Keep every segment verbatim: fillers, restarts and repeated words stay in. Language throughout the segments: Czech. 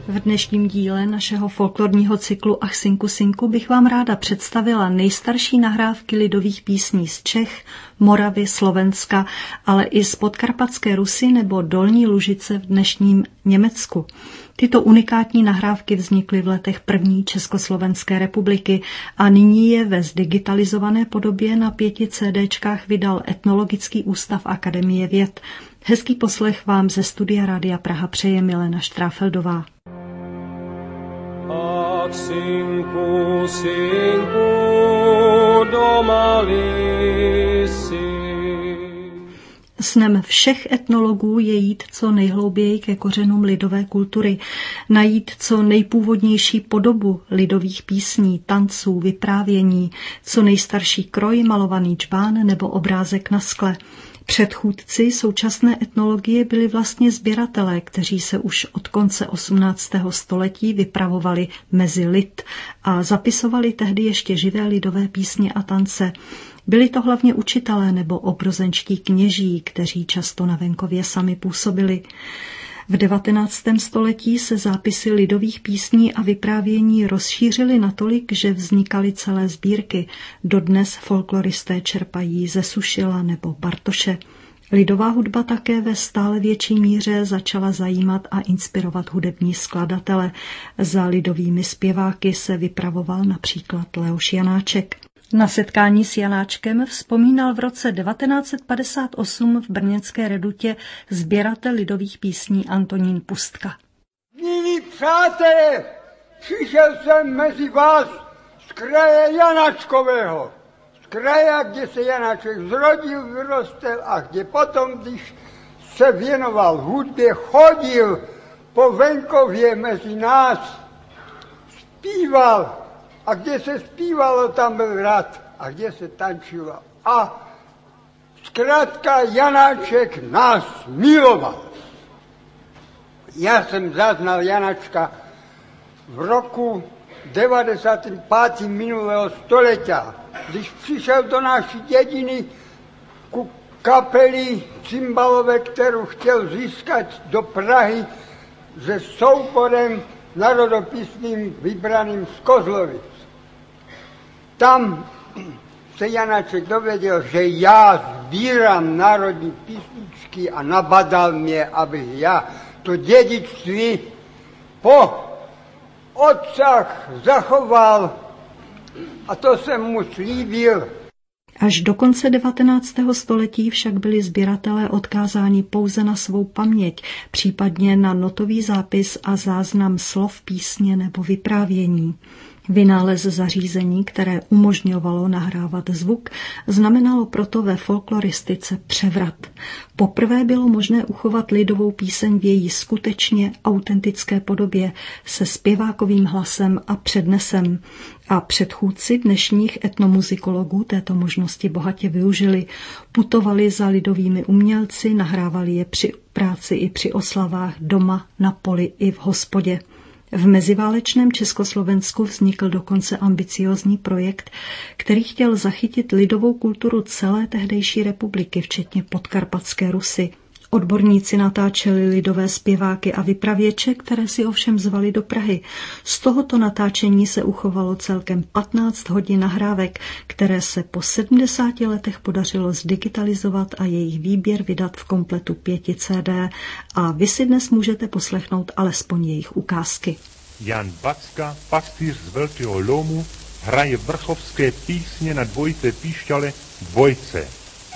V dnešním díle našeho folklorního cyklu Ach synku synku bych vám ráda představila nejstarší nahrávky lidových písní z Čech, Moravy, Slovenska, ale i z Podkarpatské Rusy nebo Dolní Lužice v dnešním Německu. Tyto unikátní nahrávky vznikly v letech první Československé republiky a nyní je ve zdigitalizované podobě na pěti CDčkách vydal Etnologický ústav Akademie věd. Hezký poslech vám ze studia Rádia Praha přeje Milena Štráfeldová. Ach, synku, synku, doma lisi. Snem všech etnologů je jít co nejhlouběji ke kořenům lidové kultury, najít co nejpůvodnější podobu lidových písní, tanců, vyprávění, co nejstarší kroj, malovaný džbán nebo obrázek na skle. Předchůdci současné etnologie byli vlastně sběratelé, kteří se už od konce osmnáctého století vypravovali mezi lid a zapisovali tehdy ještě živé lidové písně a tance. Byli to hlavně učitelé nebo obrozenčtí kněží, kteří často na venkově sami působili. V devatenáctém století se zápisy lidových písní a vyprávění rozšířily natolik, že vznikaly celé sbírky. Dodnes folkloristé čerpají ze Sušila nebo Bartoše. Lidová hudba také ve stále větší míře začala zajímat a inspirovat hudební skladatele. Za lidovými zpěváky se vypravoval například Leoš Janáček. Na setkání s Janáčkem vzpomínal v roce devatenáct set padesát osm v brněnské Redutě sběratel lidových písní Antonín Pustka. Milí přátelé, přišel jsem mezi vás z kraje Janáčkového. Z kraje, kde se Janáček zrodil, vyrostl a kde potom, když se věnoval hudbě, chodil po venkově mezi nás, zpíval. A kde se zpívalo, tam byl rád. A kde se tančilo. A zkrátka Janáček nás miloval. Já jsem zaznal Janáčka v roku devadesátém pátém minulého století, když přišel do naší dědiny ku kapeli cymbalové, kterou chtěl získat do Prahy se souborem národopisným vybraným z Kozlovic. Tam se Janáček dověděl, že já sbírám národní písničky a nabadal mě, abych já to dědictví po otcách zachoval a to jsem mu slíbil. Až do konce devatenáctého století však byli sběratelé odkázáni pouze na svou paměť, případně na notový zápis a záznam slov písně nebo vyprávění. Vynález zařízení, které umožňovalo nahrávat zvuk, znamenalo proto ve folkloristice převrat. Poprvé bylo možné uchovat lidovou píseň v její skutečně autentické podobě se zpěvákovým hlasem a přednesem. A předchůdci dnešních etnomuzikologů této možnosti bohatě využili. Putovali za lidovými umělci, nahrávali je při práci i při oslavách doma, na poli i v hospodě. V meziválečném Československu vznikl dokonce ambiciózní projekt, který chtěl zachytit lidovou kulturu celé tehdejší republiky, včetně Podkarpatské Rusy. Odborníci natáčeli lidové zpěváky a vypravěče, které si ovšem zvali do Prahy. Z tohoto natáčení se uchovalo celkem patnáct hodin nahrávek, které se po sedmdesáti letech podařilo zdigitalizovat a jejich výběr vydat v kompletu pěti C D. A vy si dnes můžete poslechnout alespoň jejich ukázky. Jan Backa, pastýř z Velkého Lomu, hraje vrchovské písně na dvojce píšťale Dvojce.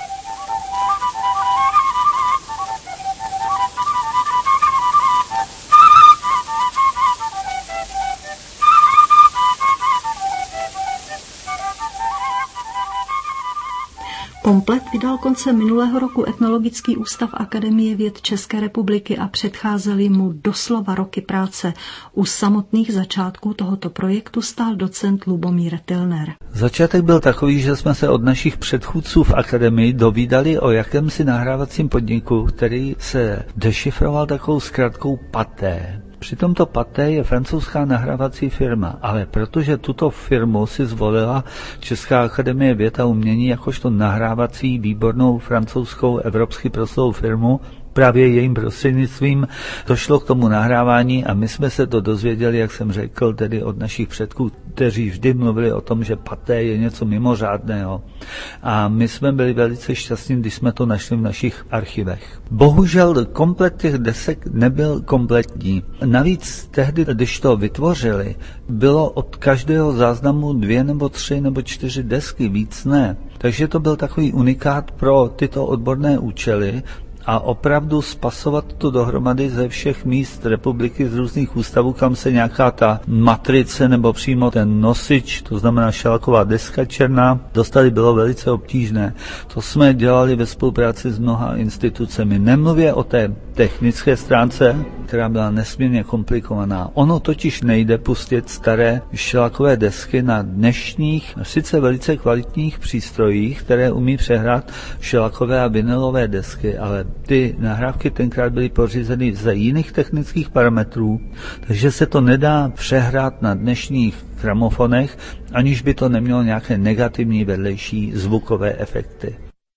Komplet vydal koncem minulého roku Etnologický ústav Akademie věd České republiky a předcházely mu doslova roky práce. U samotných začátků tohoto projektu stál docent Lubomír Tilner. Začátek byl takový, že jsme se od našich předchůdců v akademii dovídali o jakémsi nahrávacím podniku, který se dešifroval takovou zkratkou Paté. Při tomto Paté je francouzská nahrávací firma, ale protože tuto firmu si zvolila Česká akademie věd a umění jakožto nahrávací výbornou francouzskou evropsky prostou firmu, právě jejím prostřednictvím došlo k tomu nahrávání a my jsme se to dozvěděli, jak jsem řekl, tedy od našich předků, kteří vždy mluvili o tom, že paté je něco mimořádného. A my jsme byli velice šťastní, když jsme to našli v našich archivech. Bohužel komplet těch desek nebyl kompletní. Navíc tehdy, když to vytvořili, bylo od každého záznamu dvě nebo tři nebo čtyři desky, víc ne. Takže to byl takový unikát pro tyto odborné účely a opravdu spasovat to dohromady ze všech míst republiky, z různých ústavů, kam se nějaká ta matrice nebo přímo ten nosič, to znamená šelaková deska černá, dostali, bylo velice obtížné. To jsme dělali ve spolupráci s mnoha institucemi. Nemluvě o té technické stránce, která byla nesmírně komplikovaná. Ono totiž nejde pustit staré šelakové desky na dnešních, sice velice kvalitních přístrojích, které umí přehrát šelakové a vinylové desky, ale ty nahrávky tenkrát byly pořízeny za jiných technických parametrů, takže se to nedá přehrát na dnešních gramofonech, aniž by to nemělo nějaké negativní vedlejší zvukové efekty.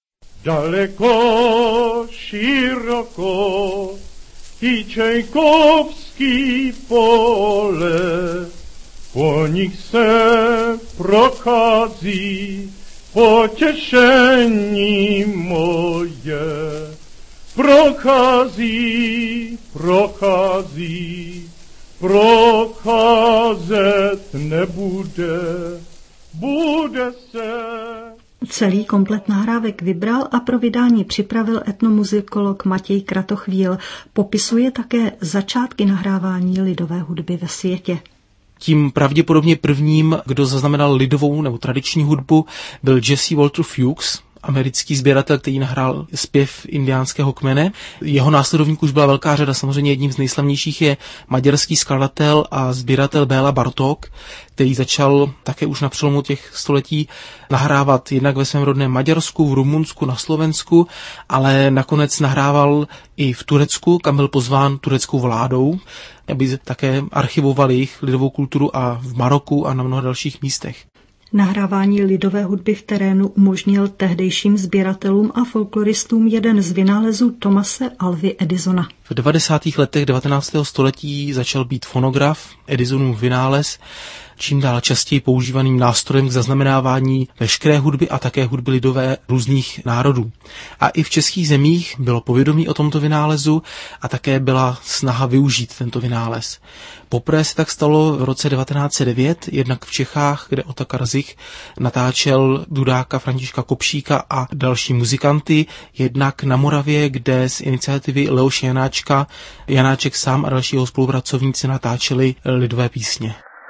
Daleko, široko, i Čajkovský pole, po nich se prochází potěšení moje. Prochází, prochází, procházet nebude, bude se. Celý komplet nahrávek vybral a pro vydání připravil etnomuzikolog Matěj Kratochvíl. Popisuje také začátky nahrávání lidové hudby ve světě. Tím pravděpodobně prvním, kdo zaznamenal lidovou nebo tradiční hudbu, byl Jesse Walter Hughes, americký sběratel, který nahrál zpěv indiánského kmene. Jeho následovníků už byla velká řada, samozřejmě jedním z nejslavnějších je maďarský skladatel a sběratel Béla Bartók, který začal také už na přelomu těch století nahrávat jednak ve svém rodném Maďarsku, v Rumunsku, na Slovensku, ale nakonec nahrával i v Turecku, kam byl pozván tureckou vládou, aby také archivoval jejich lidovou kulturu, a v Maroku a na mnoha dalších místech. Nahrávání lidové hudby v terénu umožnil tehdejším sběratelům a folkloristům jeden z vynálezů Thomase Alvy Edisona. V devadesátých letech devatenáctého století začal být fonograf, Edisonův vynález, čím dál častěji používaným nástrojem k zaznamenávání veškeré hudby a také hudby lidové různých národů. A i v českých zemích bylo povědomí o tomto vynálezu a také byla snaha využít tento vynález. Poprvé se tak stalo v roce devatenáct set devět, jednak v Čechách, kde Otakar Zich natáčel dudáka Františka Kopšíka a další muzikanty, jednak na Moravě, kde z iniciativy Leoše Janáčka Janáček sám a dalšího spolupracovníci natáčeli lidové písně.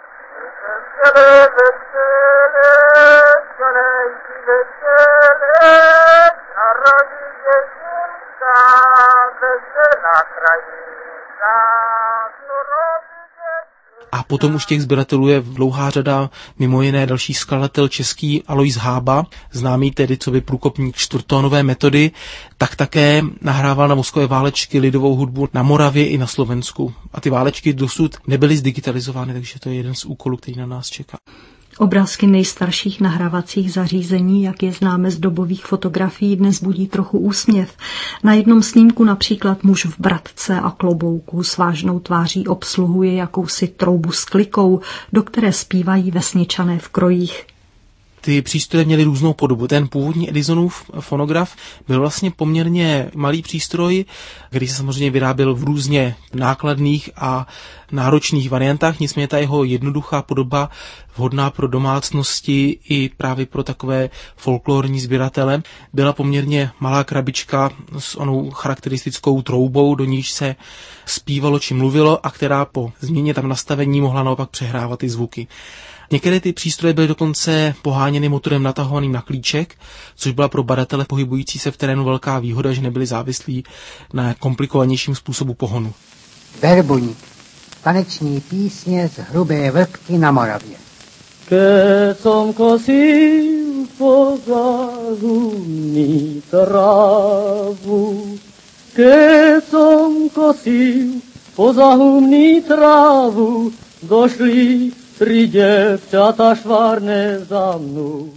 A potom už těch sběratelů je dlouhá řada, mimo jiné další skladatel český Alois Hába, známý tedy co by průkopník čtvrtónové metody, tak také nahrával na voskové válečky lidovou hudbu na Moravě i na Slovensku. A ty válečky dosud nebyly zdigitalizovány, takže to je jeden z úkolů, který na nás čeká. Obrázky nejstarších nahrávacích zařízení, jak je známe z dobových fotografií, dnes budí trochu úsměv. Na jednom snímku například muž v bratce a klobouku s vážnou tváří obsluhuje jakousi troubu s klikou, do které zpívají vesničané v krojích. Ty přístroje měly různou podobu. Ten původní Edisonův fonograf byl vlastně poměrně malý přístroj, který se samozřejmě vyráběl v různě nákladných a náročných variantách, nicméně ta jeho jednoduchá podoba, vhodná pro domácnosti i právě pro takové folklorní sběratele, byla poměrně malá krabička s onou charakteristickou troubou, do níž se zpívalo či mluvilo a která po změně tam nastavení mohla naopak přehrávat ty zvuky. Některé ty přístroje byly dokonce poháněny motorem natahovaným na klíček, což byla pro badatele pohybující se v terénu velká výhoda, že nebyli závislí na komplikovanějším způsobu pohonu. Verbuník. Taneční písně z Hrubé Vltky na Moravě. Keď som kosil po zahumní trávu, keď som kosil po zahumní trávu, došli tři děvčata švárne za mnou.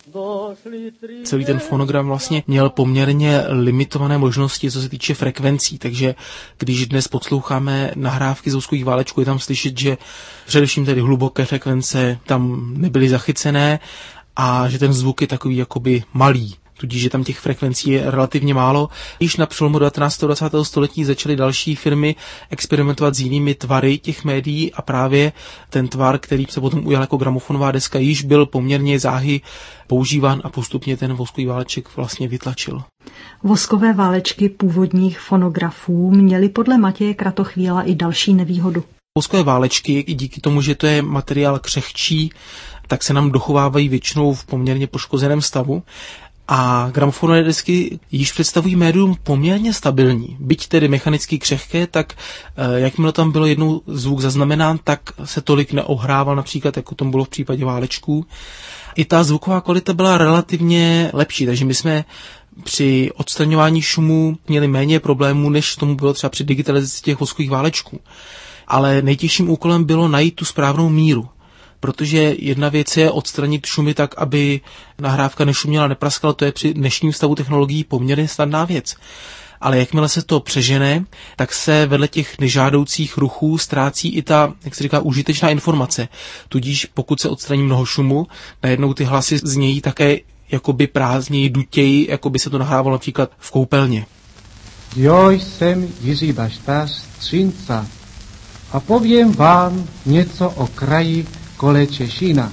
Celý ten fonogram vlastně měl poměrně limitované možnosti, co se týče frekvencí, takže když dnes posloucháme nahrávky z Vouskových válečků, je tam slyšet, že především tedy hluboké frekvence tam nebyly zachycené a že ten zvuk je takový jakoby malý. Tudíž, že tam těch frekvencí je relativně málo. Již na přelomu devatenáctého a dvacátého století začaly další firmy experimentovat s jinými tvary těch médií a právě ten tvar, který se potom ujal jako gramofonová deska, již byl poměrně záhy používán a postupně ten Vouskový váleček vlastně vytlačil. Voskové válečky původních fonografů měly podle Matěje Kratochvíla i další nevýhodu. Voskové válečky, i díky tomu, že to je materiál křehčí, tak se nám dochovávají většinou v poměrně poškozeném stavu. A gramofonové desky již představují médium poměrně stabilní. Byť tedy mechanicky křehké, tak e, jakmile tam bylo jednou zvuk zaznamenán, tak se tolik neohrával, například jako tomu bylo v případě válečků. I ta zvuková kvalita byla relativně lepší, takže my jsme při odstraňování šumu měli méně problémů, než tomu bylo třeba při digitalizaci těch voskových válečků. Ale nejtěžším úkolem bylo najít tu správnou míru. Protože jedna věc je odstranit šumy tak, aby nahrávka nešuměla, nepraskala, to je při dnešním stavu technologií poměrně snadná věc. Ale jakmile se to přežene, tak se vedle těch nežádoucích ruchů ztrácí i ta, jak se říká, užitečná informace. Tudíž pokud se odstraní mnoho šumu, najednou ty hlasy znějí také jakoby prázdněji, dutěji, jako by se to nahrávalo například v koupelně. Jo jsem Jiří Baštář z Třinca a povím vám něco o kraji kole Češina.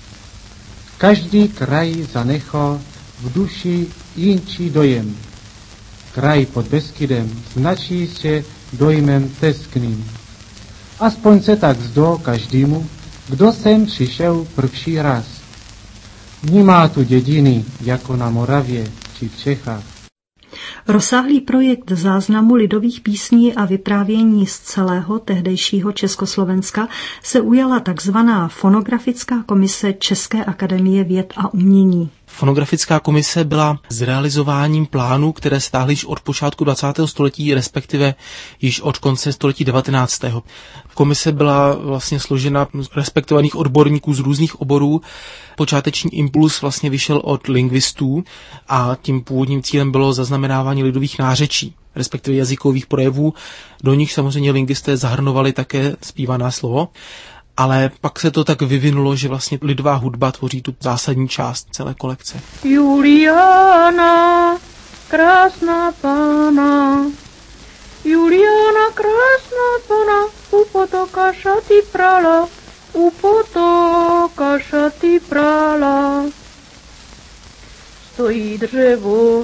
Každý kraj zanechal v duši jinčí dojem. Kraj pod Beskydem značí se dojmem teskným. Aspoň se tak zdá každému, kdo sem přišel prvší raz. Nemá tu dědiny, jako na Moravě či v Čechách. Rozsáhlý projekt záznamu lidových písní a vyprávění z celého tehdejšího Československa se ujala takzvaná Fonografická komise České akademie věd a umění. Fonografická komise byla zrealizováním plánů, které stáhly již od počátku dvacátého století, respektive již od konce století devatenáctého. Komise byla vlastně složena z respektovaných odborníků z různých oborů. Počáteční impuls vlastně vyšel od lingvistů a tím původním cílem bylo zaznamenávání lidových nářečí, respektive jazykových projevů. Do nich samozřejmě lingvisté zahrnovali také zpívané slovo. Ale pak se to tak vyvinulo, že vlastně lidová hudba tvoří tu zásadní část celé kolekce. Juliana, krásná pána, Juliana, krásná pána, u potoka šaty prala, u potoka šaty prala. Stojí dřevo,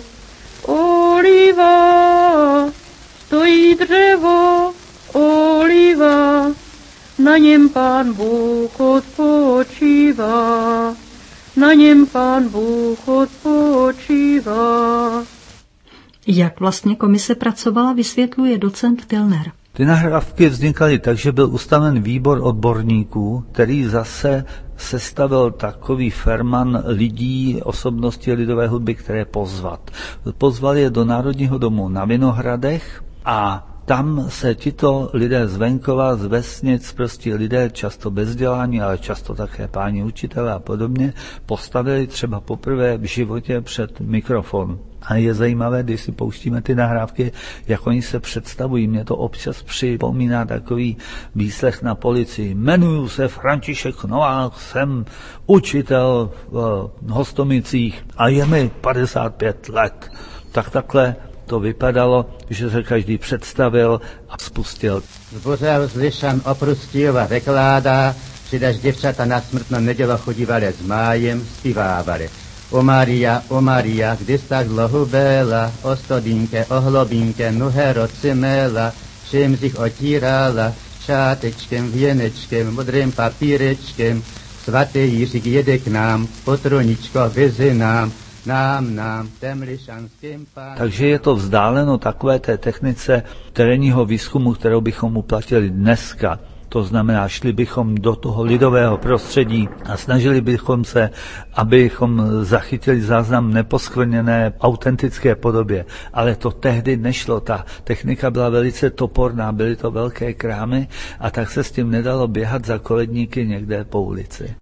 oliva, stojí dřevo, oliva, na něm Pán Bůh odpočívá, na něm Pán Bůh odpočívá. Jak vlastně komise pracovala, vysvětluje docent Tilner. Ty nahrávky vznikaly tak, že byl ustaven výbor odborníků, který zase sestavil takový ferman lidí, osobností lidové hudby, které pozvat. Pozvali je do Národního domu na Vinohradech a tam se tito lidé z venkova, z vesnic, prostě lidé často bez vzdělání, ale často také páni učitelé a podobně, postavili třeba poprvé v životě před mikrofon. A je zajímavé, když si pouštíme ty nahrávky, jak oni se představují. Mě to občas připomíná takový výslech na policii. Jmenuji se František Novák, jsem učitel v Hostomicích a je mi padesát pět let. Tak takhle to vypadalo, že se každý představil a spustil. Zbořil zlišan oprustil a vykláda, přidaž děvčata na smrtnou nedělo chodívali s májem, zpívávali. O Maria, o Maria, kdy jsi tak dlouho byla, o stodínke, o hlobínke, nohe roci měla, všem z nich otírala, šátečkem, věnečkem, modrým papírečkem, svatý Jiřík jede k nám, potroničko vyzi nám, nám, nám, temlišanským pánem. Takže je to vzdáleno takové té technice terénního výzkumu, kterou bychom uplatili dneska. To znamená, šli bychom do toho lidového prostředí a snažili bychom se, abychom zachytili záznam neposkvrněné autentické podobě. Ale to tehdy nešlo. Ta technika byla velice toporná, byly to velké krámy a tak se s tím nedalo běhat za koledníky někde po ulici.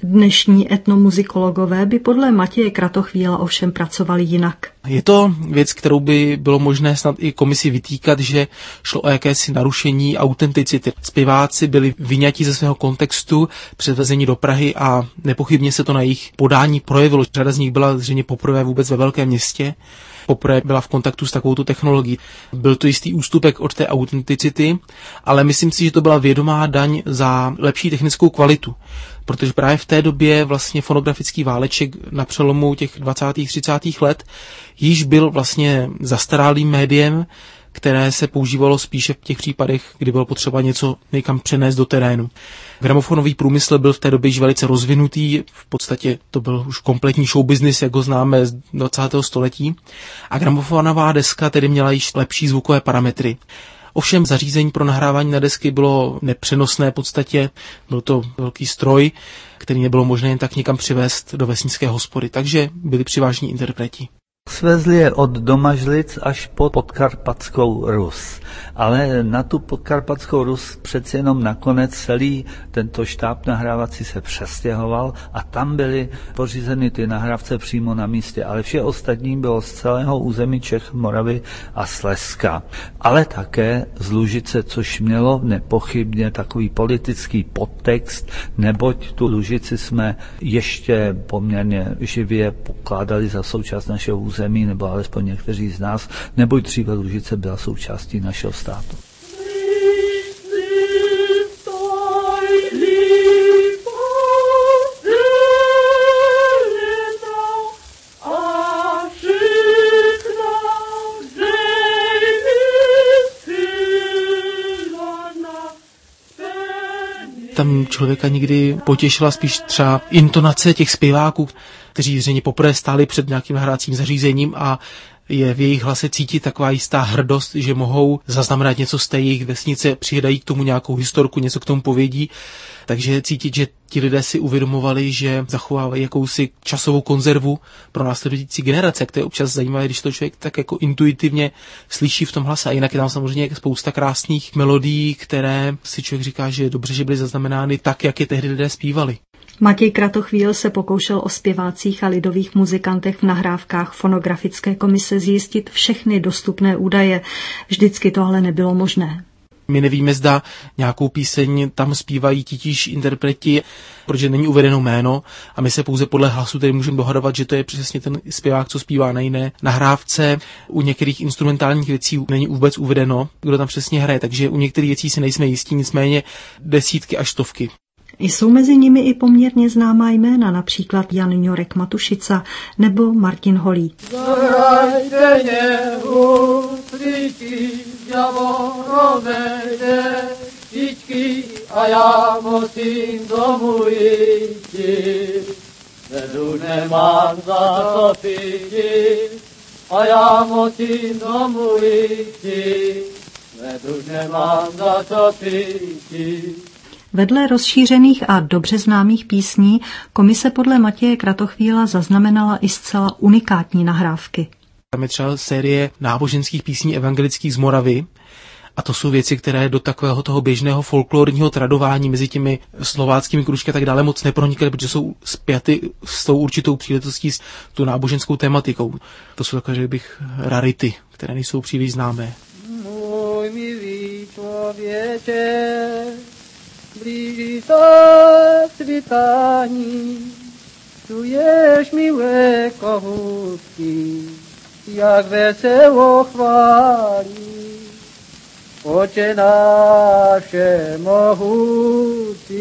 Dnešní etnomuzikologové by podle Matěje Kratochvíla ovšem pracovali jinak. Je to věc, kterou by bylo možné snad i komisi vytýkat, že šlo o jakési narušení autenticity. Zpěváci byli vyňati ze svého kontextu, převezeni do Prahy a nepochybně se to na jejich podání projevilo. Řada z nich byla zřejmě poprvé vůbec ve velkém městě. Poprvé byla v kontaktu s takovouto technologií. Byl to jistý ústupek od té autenticity, ale myslím si, že to byla vědomá daň za lepší technickou kvalitu. Protože právě v té době vlastně fonografický váleček na přelomu těch dvacátých třicátých let již byl vlastně zastaralým médiem, které se používalo spíše v těch případech, kdy bylo potřeba něco někam přenést do terénu. Gramofonový průmysl byl v té době již velice rozvinutý, v podstatě to byl už kompletní show business, jak ho známe z dvacátého století. A gramofonová deska tedy měla již lepší zvukové parametry. Ovšem zařízení pro nahrávání na desky bylo nepřenosné v podstatě, byl to velký stroj, který nebylo možné jen tak někam přivést do vesnické hospody, takže byli přivážní interpreti. Svezli je od Domažlic až po Podkarpatskou Rus. Ale na tu Podkarpatskou Rus přeci jenom nakonec celý tento štáb nahrávací se přestěhoval a tam byly pořízeny ty nahrávce přímo na místě. Ale vše ostatní bylo z celého území Čech, Moravy a Slezska. Ale také z Lužice, což mělo nepochybně takový politický podtext, neboť tu Lužici jsme ještě poměrně živě pokládali za součást našeho území. Zemí, nebo alespoň někteří z nás, neboť dříve Lužice byla součástí našeho státu. Tam člověka nikdy potěšila spíš třeba intonace těch zpěváků, kteří zřejmě poprvé stáli před nějakým nahrávacím zařízením a je v jejich hlase cítit taková jistá hrdost, že mohou zaznamenat něco z té jejich vesnice, přidají k tomu nějakou historku, něco k tomu povědí. Takže cítit, že ti lidé si uvědomovali, že zachovávají jakousi časovou konzervu pro následující generace. To je občas zajímavé, když to člověk tak jako intuitivně slyší v tom hlase. A jinak je tam samozřejmě spousta krásných melodií, které si člověk říká, že je dobře, že byly zaznamenány tak, jak je tehdy lidé zpívali. Matěj Kratochvíl se pokoušel o zpěvácích a lidových muzikantech v nahrávkách fonografické komise zjistit všechny dostupné údaje. Vždycky to ale nebylo možné. My nevíme, zda nějakou píseň tam zpívají titíž interpreti, protože není uvedeno jméno a my se pouze podle hlasu tedy můžeme dohadovat, že to je přesně ten zpěvák, co zpívá na jiné nahrávce. U některých instrumentálních věcí není vůbec uvedeno, kdo tam přesně hraje, takže u některých věcí si nejsme jistí, nicméně desítky až stovky. Jsou mezi nimi i poměrně známá jména, například Jan Ňorek Matušica nebo Martin Holý. Zahrajte něhu, slíky, javorové dětičky, a já musím domů jít. Vedu nemám za to pít, a já musím domů jít. Vedu nemám za to pít. Vedle rozšířených a dobře známých písní komise podle Matěje Kratochvíla zaznamenala i zcela unikátní nahrávky. Tam je třeba série náboženských písní evangelických z Moravy a to jsou věci, které do takového toho běžného folklorního tradování mezi těmi slováckými kružky a tak dále moc nepronikaly, protože jsou spjaty s tou určitou příležitostí s tou náboženskou tematikou. To jsou takové, že bych, rarity, které nejsou příliš známé. Můj milý člověče, blíží se svitání, čuješ milé kohutky, jak veselo chválí. Oče naše mohutí.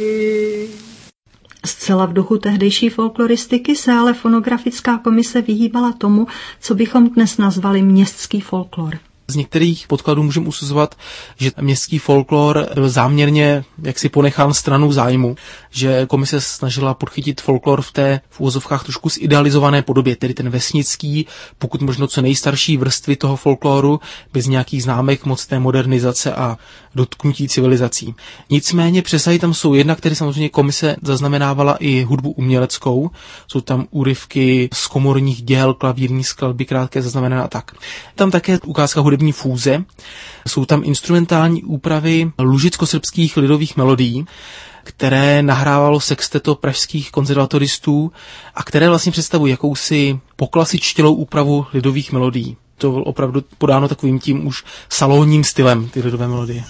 Zcela v duchu tehdejší folkloristiky se ale fonografická komise vyhýbala tomu, co bychom dnes nazvali městský folklor. Z některých podkladů můžeme usuzovat, že městský folklor byl záměrně jaksi ponechán stranou zájmu, že komise snažila podchytit folklor v té v úvozovkách trošku zidealizované podobě, tedy ten vesnický, pokud možno co nejstarší vrstvy toho folkloru, bez nějakých známek moc té modernizace a dotknutí civilizací. Nicméně přesahy tam jsou jedna, které samozřejmě komise zaznamenávala i hudbu uměleckou, jsou tam úryvky z komorních děl, klavírní skladby krátké zaznamenané a tak. Tam také ukázka hudební fúze, jsou tam instrumentální úpravy lužicko-srbských lidových melodií. které nahrávalo sexteto pražských konzervatoristů a které vlastně představují jakousi poklasičtělou úpravu lidových melodií. To bylo opravdu podáno takovým tím už salonním stylem, ty lidové melodie.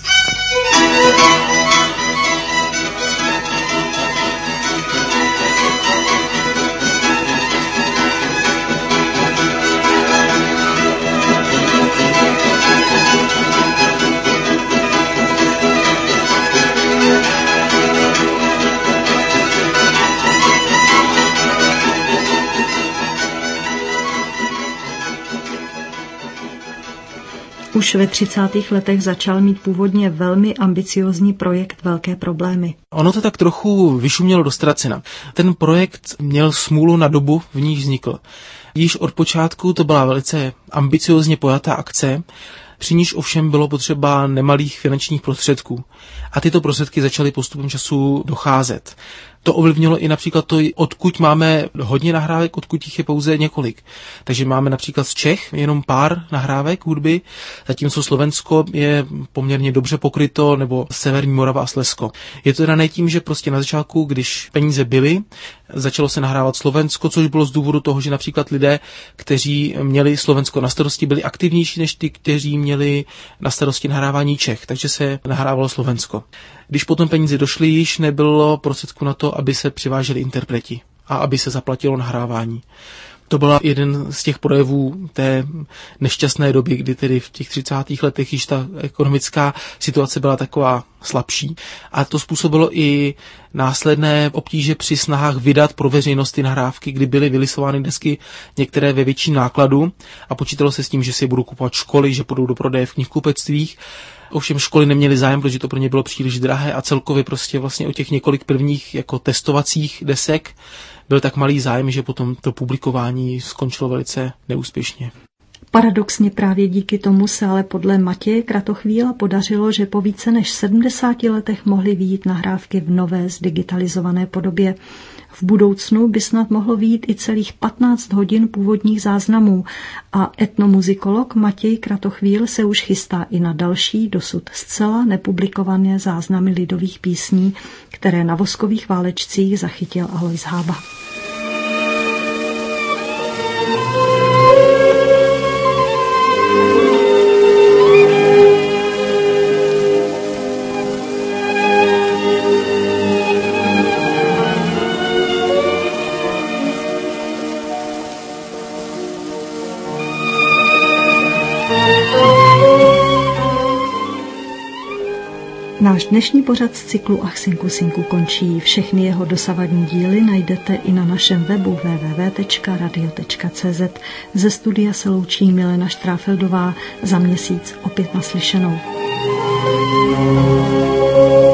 Už ve třicátých letech začal mít původně velmi ambiciózní projekt Velké problémy. Ono to tak trochu vyšumělo do ztracena. Ten projekt měl smůlu na dobu, v níž vznikl. Již od počátku to byla velice ambiciózně pojatá akce, při níž ovšem bylo potřeba nemalých finančních prostředků. A tyto prostředky začaly postupem času docházet. To ovlivnilo i například to, odkud máme hodně nahrávek, odkud jich je pouze několik. Takže máme například z Čech jenom pár nahrávek hudby, zatímco Slovensko je poměrně dobře pokryto, nebo Severní Morava a Slezsko. Je to dané tím, že prostě na začátku, když peníze byly, začalo se nahrávat Slovensko, což bylo z důvodu toho, že například lidé, kteří měli Slovensko na starosti, byli aktivnější než ty, kteří měli na starosti nahrávání Čech, takže se nahrávalo Slovensko. Když potom peníze došly, již nebylo prostředku na to, aby se přiváželi interpreti a aby se zaplatilo nahrávání. To byl jeden z těch projevů té nešťastné doby, kdy tedy v těch třicátých letech již ta ekonomická situace byla taková slabší. A to způsobilo i následné obtíže při snahách vydat pro veřejnost ty nahrávky, kdy byly vylisovány desky některé ve větším nákladu a počítalo se s tím, že si budou kupovat školy, že půjdou do prodeje v knihkupectvích. Ovšem školy neměly zájem, protože to pro ně bylo příliš drahé a celkově prostě vlastně o těch několik prvních jako testovacích desek byl tak malý zájem, že potom to publikování skončilo velice neúspěšně. Paradoxně právě díky tomu se ale podle Matěje Kratochvíla podařilo, že po více než sedmdesáti letech mohly vyjít nahrávky v nové zdigitalizované podobě. V budoucnu by snad mohlo vyjít i celých patnáct hodin původních záznamů a etnomuzikolog Matěj Kratochvíl se už chystá i na další, dosud zcela nepublikované záznamy lidových písní, které na Voskových válečcích zachytil Alois Hába. Náš dnešní pořad z cyklu Ach Sinku Sinku končí. Všechny jeho dosavadní díly najdete i na našem webu w w w tečka radio tečka c z. Ze studia se loučí Milena Štráfeldová, za měsíc opět naslyšenou.